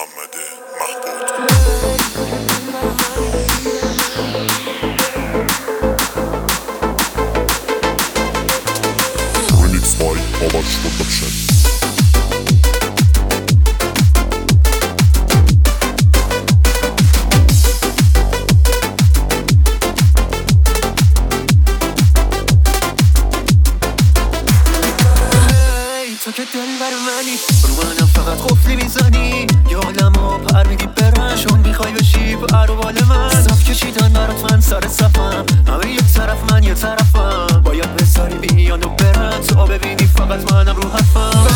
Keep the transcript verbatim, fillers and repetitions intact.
محمد محبود. Remix by Babaç Production. تو که دل بر منی رو منم فقط قفلی میزنی یه عالمو پر میدی برنشون میخوای بشی پر و بال من صف کشیدن برات من سر صفم همه یک طرف من یه طرفم باید بذاری بیان و برن تا ببینی فقط منم رو حرفم